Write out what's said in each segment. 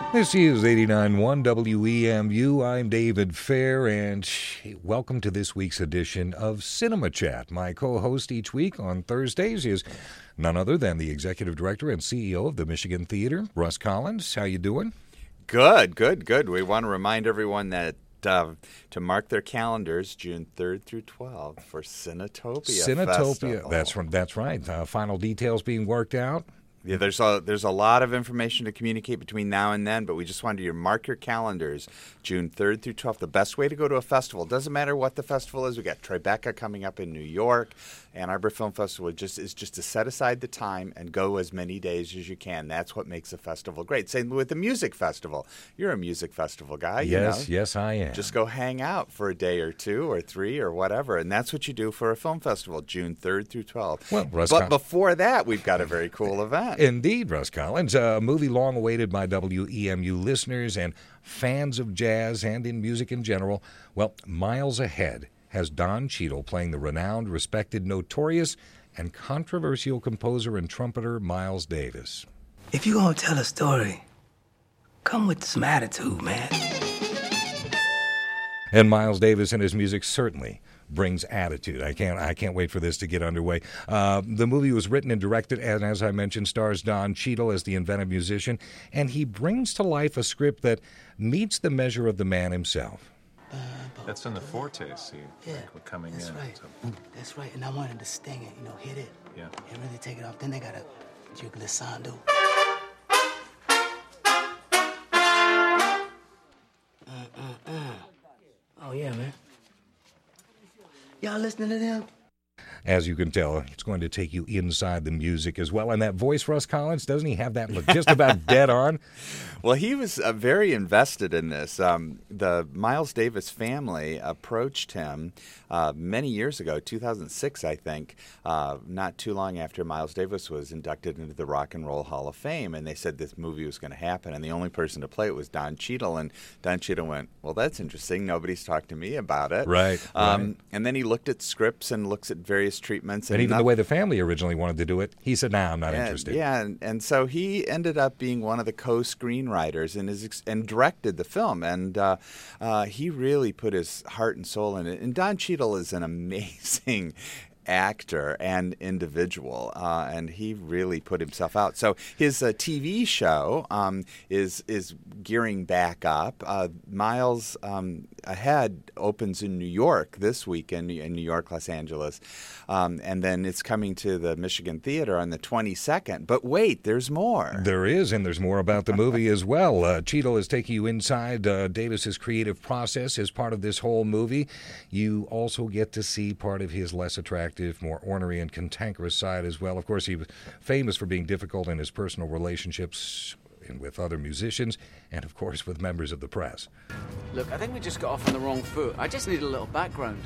This is 89.1 WEMU. I'm David Fair, and welcome to this week's edition of Cinema Chat. My co-host each week on Thursdays is none other than the Executive Director and CEO of the Michigan Theater, Russ Collins. How you doing? Good. We want to remind everyone that to mark their calendars, June 3rd through 12th for Cinetopia Festival. That's right. Final details being worked out. Yeah, there's a lot of information to communicate between now and then, but we just wanted you to mark your calendars, June 3rd through 12th. The best way to go to a festival, doesn't matter what the festival is. We got Tribeca coming up in New York. Ann Arbor Film Festival is just to set aside the time and go as many days as you can. That's what makes a festival great. Same with the music festival. You're a music festival guy. Yes, I am. Just go hang out for a day or two or three or whatever, and that's what you do for a film festival, June 3rd through 12th. Well, before that, we've got a very cool event. Indeed, Russ Collins, a movie long awaited by WEMU listeners and fans of jazz and in music in general. Well, Miles Ahead has Don Cheadle playing the renowned, respected, notorious, and controversial composer and trumpeter Miles Davis. If you're going to tell a story, come with some attitude, man. And Miles Davis and his music certainly brings attitude. I can't wait for this to get underway. The movie was written and directed, and as I mentioned, stars Don Cheadle as the inventive musician, and he brings to life a script that meets the measure of the man himself. That's in the forte scene. Yeah, like we're coming that's in. right. So, That's right, and I wanted to sting it, hit it, yeah. and really take it off. Then they got a glissando. Oh, yeah, man. Y'all listening to them? As you can tell, it's going to take you inside the music as well. And that voice, Russ Collins, doesn't he have that look just about dead on? Well, he was very invested in this. The Miles Davis family approached him many years ago, 2006, I think, not too long after Miles Davis was inducted into the Rock and Roll Hall of Fame. And they said this movie was going to happen. And the only person to play it was Don Cheadle. And Don Cheadle went, well, that's interesting. Nobody's talked to me about it. Right. And then he looked at scripts and looks at various treatments. And even the way the family originally wanted to do it, he said, I'm not interested. Yeah, and so he ended up being one of the co-screenwriters and directed the film. And he really put his heart and soul in it. And Don Cheadle is an amazing actor and individual, and he really put himself out. So his TV show is gearing back up. Miles Ahead opens in New York this weekend, in New York, Los Angeles, and then it's coming to the Michigan Theater on the 22nd. But wait, there's more. There is, and there's more about the movie as well. Cheadle is taking you inside Davis's creative process as part of this whole movie. You also get to see part of his less attractive, more ornery and cantankerous side as well. Of course, he was famous for being difficult in his personal relationships and with other musicians, and of course with members of the press. Look, I think we just got off on the wrong foot. I just need a little background.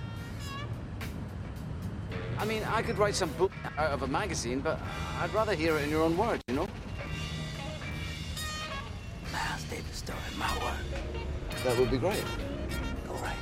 I mean, I could write some book out of a magazine, but I'd rather hear it in your own words, you know? Miles Davis story, my word. That would be great. All right.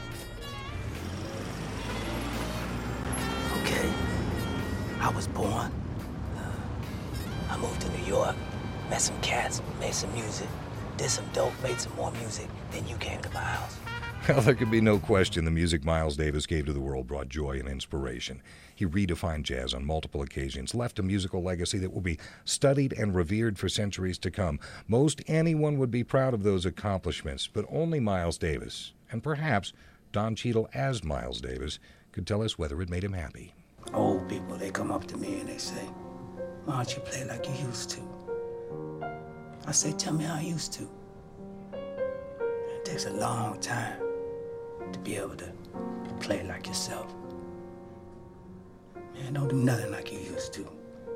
Okay. I was born. I moved to New York, met some cats, made some music, did some dope, made some more music. Then you came to my house. Well, there could be no question the music Miles Davis gave to the world brought joy and inspiration. He redefined jazz on multiple occasions, left a musical legacy that will be studied and revered for centuries to come. Most anyone would be proud of those accomplishments, but only Miles Davis, and perhaps Don Cheadle as Miles Davis, could tell us whether it made him happy. Old people, they come up to me and they say, why don't you play like you used to? I say, tell me how I used to. It takes a long time to be able to play like yourself. Man, don't do nothing like you used to.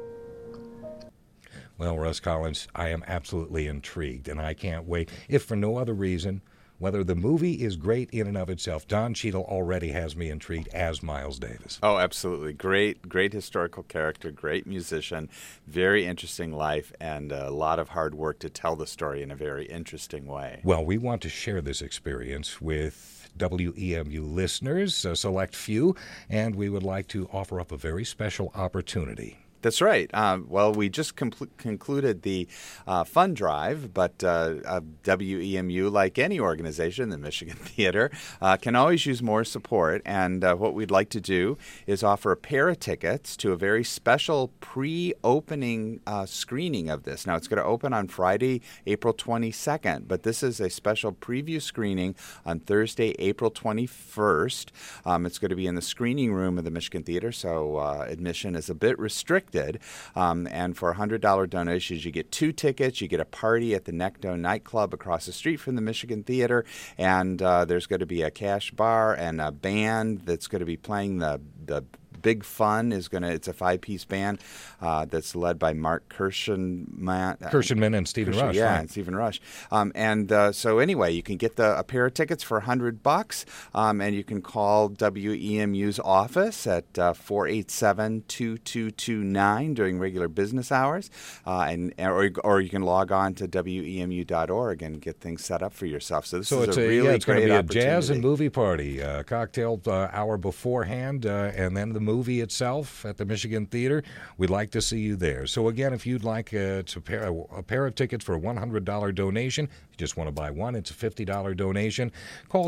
Well, Russ Collins, I am absolutely intrigued, and I can't wait, if for no other reason, whether the movie is great in and of itself. Don Cheadle already has me intrigued as Miles Davis. Oh, absolutely. Great historical character, great musician, very interesting life, and a lot of hard work to tell the story in a very interesting way. Well, we want to share this experience with WEMU listeners, a select few, and we would like to offer up a very special opportunity. That's right. Well, we just concluded the fund drive, but WEMU, like any organization, the Michigan Theater, can always use more support. And what we'd like to do is offer a pair of tickets to a very special pre-opening screening of this. Now, it's going to open on Friday, April 22nd, but this is a special preview screening on Thursday, April 21st. It's going to be in the screening room of the Michigan Theater, so admission is a bit restricted. And for $100 donations, you get 2 tickets. You get a party at the Necto nightclub across the street from the Michigan Theater, and there's going to be a cash bar and a band that's going to be playing the Big Fun it's a 5-piece band that's led by Mark Kirshenman and Stephen Rush. Yeah, right. and Stephen Rush. So anyway, you can get a pair of tickets for $100, and you can call WEMU's office at 487-2229 during regular business hours, or you can log on to WEMU.org and get things set up for yourself. So this is a really it's going to great be a jazz and opportunity. movie party, cocktail hour beforehand, and then the movie itself at the Michigan Theater. We'd like to see you there. So again, if you'd like a pair of tickets for a $100 donation, if you just want to buy one, it's a $50 donation. Call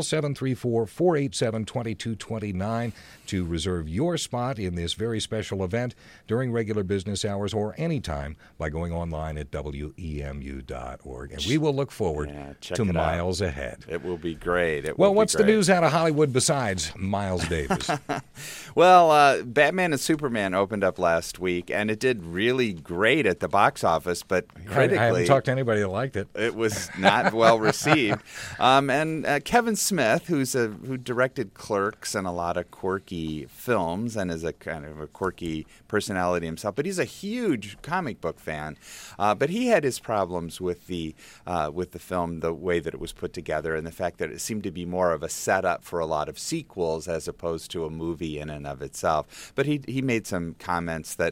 734-487-2229 to reserve your spot in this very special event during regular business hours or anytime by going online at WEMU.org. And we will look forward to miles ahead. It will be great. What's the news out of Hollywood besides Miles Davis? Well, Batman and Superman opened up last week, and it did really great at the box office, but critically... I haven't talked to anybody that liked it. It was not well received. And Kevin Smith, who directed Clerks and a lot of quirky films and is a kind of a quirky personality himself, but he's a huge comic book fan. But he had his problems with the film, the way that it was put together, and the fact that it seemed to be more of a setup for a lot of sequels as opposed to a movie in and of itself. But he made some comments that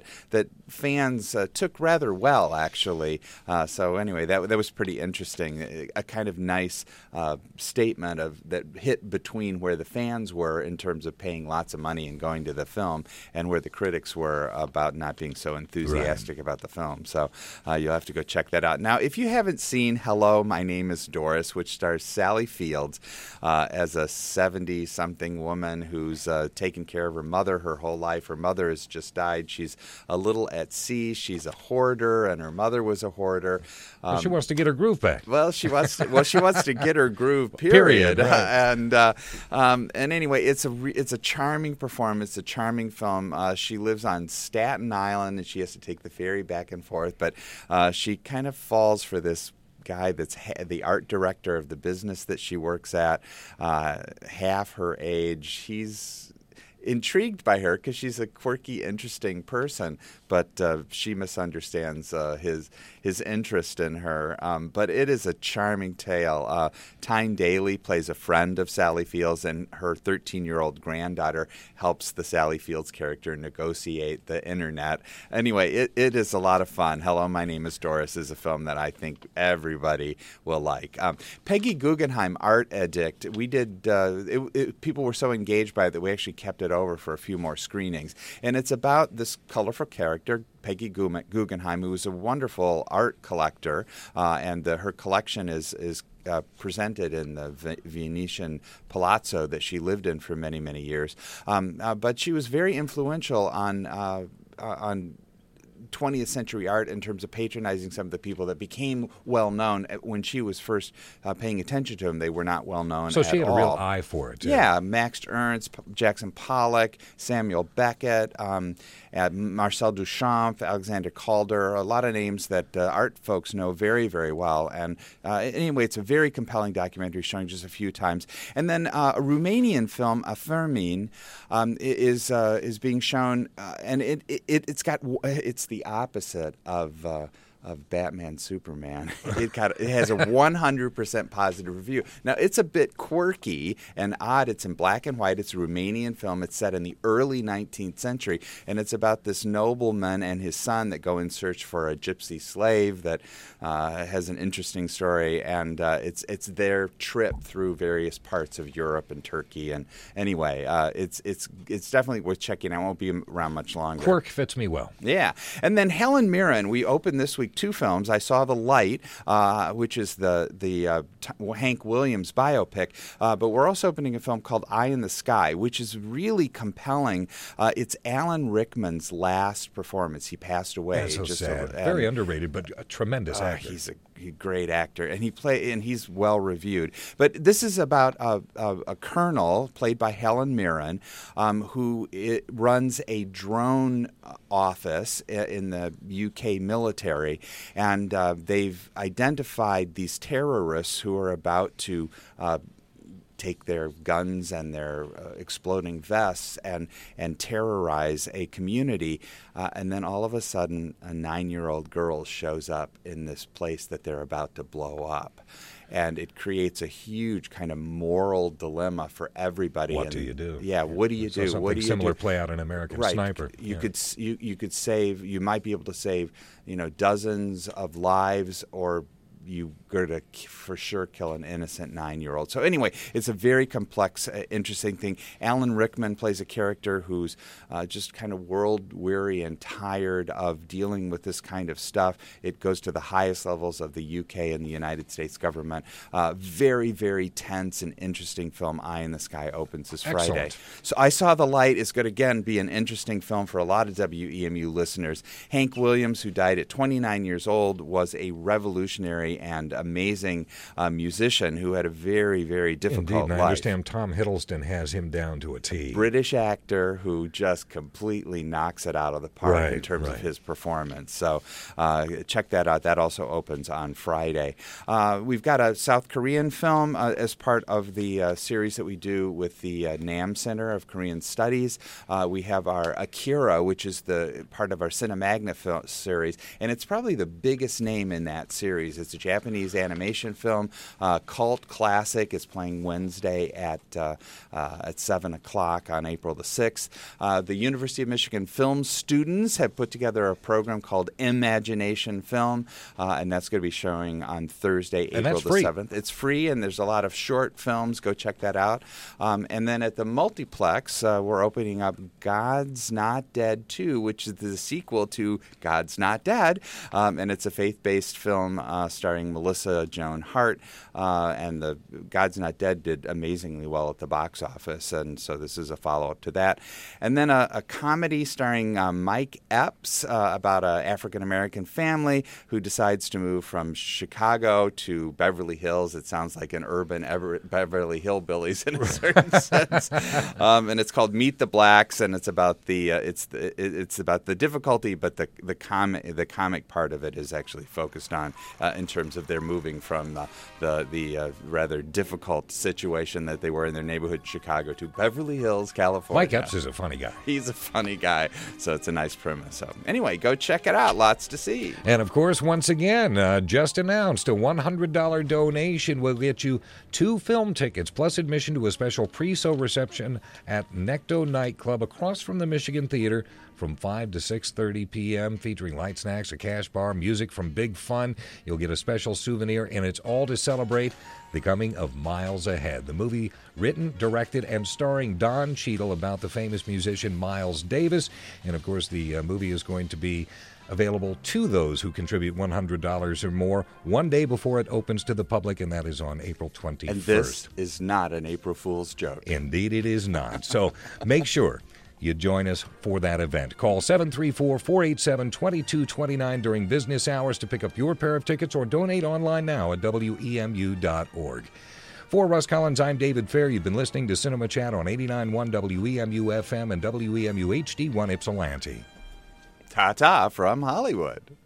fans took rather well, actually. So anyway, that was pretty interesting. A kind of nice statement that hit between where the fans were in terms of paying lots of money and going to the film, and where the critics were about not being so enthusiastic about the film. So you'll have to go check that out. Now, if you haven't seen Hello, My Name is Doris, which stars Sally Fields as a 70-something woman who's taken care of her mother her whole life. Her mother has just died. She's a little at sea. She's a hoarder, and her mother was a hoarder. She wants to get her groove back. Well, she wants to get her groove. Period. Right. And anyway, it's a charming performance, a charming film. She lives on Staten Island, and she has to take the ferry back and forth. But she kind of falls for this guy that's the art director of the business that she works at, half her age. He's intrigued by her because she's a quirky, interesting person, but she misunderstands his interest in her. But it is a charming tale. Tyne Daly plays a friend of Sally Fields, and her 13-year-old granddaughter helps the Sally Fields character negotiate the internet. Anyway, it is a lot of fun. Hello, My Name is Doris is a film that I think everybody will like. Peggy Guggenheim, Art Addict. We did. People were so engaged by it that we actually kept it over for a few more screenings. And it's about this colorful character, Peggy Guggenheim, who is a wonderful art collector, and her collection is presented in the Venetian palazzo that she lived in for many, many years. But she was very influential on 20th century art in terms of patronizing some of the people that became well known. When she was first paying attention to them, they were not well known. So she had all. a real eye for it. Yeah, Max Ernst, Jackson Pollock, Samuel Beckett, Marcel Duchamp, Alexander Calder, a lot of names that art folks know very, very well. And anyway, it's a very compelling documentary showing just a few times. And then a Romanian film, Afirmin, is being shown, and it's the opposite of Batman Superman. It has a 100% positive review. Now, it's a bit quirky and odd. It's in black and white. It's a Romanian film. It's set in the early 19th century, and it's about this nobleman and his son that go in search for a gypsy slave that has an interesting story, and it's their trip through various parts of Europe and Turkey. And anyway, it's definitely worth checking out. It won't be around much longer. Quirk fits me well. Yeah. And then Helen Mirren, we opened this week 2 films. I saw The Light, which is the Hank Williams biopic, but we're also opening a film called Eye in the Sky, which is really compelling. It's Alan Rickman's last performance. He passed away. That's so sad. Very underrated, but a tremendous actor. He's a great actor, and he's well reviewed. But this is about a colonel played by Helen Mirren, who runs a drone office in the UK military, and they've identified these terrorists who are about to take their guns and their exploding vests and terrorize a community. And then all of a sudden, a 9-year-old girl shows up in this place that they're about to blow up. And it creates a huge kind of moral dilemma for everybody. What do you do? Yeah, what do you do? Something similar play out in American Sniper. You could save. You might be able to save, dozens of lives, or you go to for sure kill an innocent 9-year-old. So anyway, it's a very complex, interesting thing. Alan Rickman plays a character who's just kind of world-weary and tired of dealing with this kind of stuff. It goes to the highest levels of the UK and the United States government. Very, very tense and interesting film. Eye in the Sky opens this Friday. Excellent. So I Saw the Light is going to, again, be an interesting film for a lot of WEMU listeners. Hank Williams, who died at 29 years old, was a revolutionary and amazing musician who had a very, very difficult life. life. I understand Tom Hiddleston has him down to a T. British actor who just completely knocks it out of the park in terms of his performance. So check that out. That also opens on Friday. We've got a South Korean film as part of the series that we do with the Nam Center of Korean Studies. We have our Akira, which is the part of our Cinemagna series, and it's probably the biggest name in that series. It's a Japanese animation film, cult classic. It's playing Wednesday at 7 o'clock on April the 6th. The University of Michigan film students have put together a program called Imagination Film, and that's going to be showing on Thursday, April the 7th. It's free, and there's a lot of short films. Go check that out. And then at the Multiplex, we're opening up God's Not Dead 2, which is the sequel to God's Not Dead, and it's a faith-based film starring Melissa Joan Hart, and the God's Not Dead did amazingly well at the box office, and so this is a follow-up to that. And then a comedy starring Mike Epps about an African-American family who decides to move from Chicago to Beverly Hills. It sounds like an urban Beverly Hillbillies in a certain sense. And it's called Meet the Blacks, and it's about it's about the difficulty, but the comic part of it is actually focused on in terms of their moving from the rather difficult situation that they were in their neighborhood in Chicago to Beverly Hills, California. Mike Epps is a funny guy. He's a funny guy, so it's a nice premise. So anyway, go check it out. Lots to see. And of course, once again, just announced, a $100 donation will get you 2 film tickets plus admission to a special pre-show reception at Necto Nightclub across from the Michigan Theater from 5 to 6:30 p.m., featuring light snacks, a cash bar, music from Big Fun. You'll get a special souvenir, and it's all to celebrate the coming of Miles Ahead, the movie written, directed, and starring Don Cheadle about the famous musician Miles Davis. And, of course, the movie is going to be available to those who contribute $100 or more 1 day before it opens to the public, and that is on April 21st. And this is not an April Fool's joke. Indeed it is not. So make sure you join us for that event. Call 734-487-2229 during business hours to pick up your pair of tickets, or donate online now at WEMU.org. For Russ Collins, I'm David Fair. You've been listening to Cinema Chat on 89.1 WEMU FM and WEMU HD1 Ypsilanti. Ta-ta from Hollywood.